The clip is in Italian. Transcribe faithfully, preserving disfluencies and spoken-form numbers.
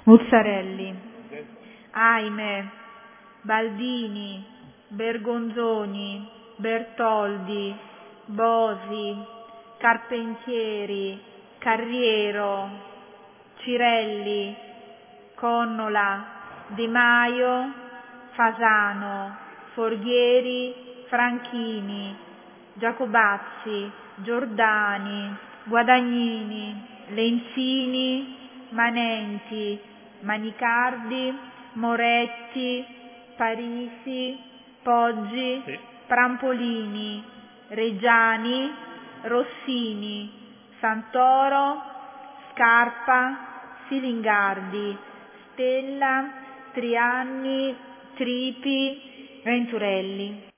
Muzzarelli, Aime, Baldini, Bergonzoni, Bertoldi, Bosi, Carpentieri, Carriero, Cirelli, Connola, Di Maio, Fasano, Forghieri, Franchini, Giacobazzi, Giordani, Guadagnini, Lenzini, Manenti, Manicardi, Moretti, Parisi, Poggi, Sì. Prampolini, Reggiani, Rossini, Santoro, Scarpa, Silingardi, Stella, Trianni, Tripi, Venturelli.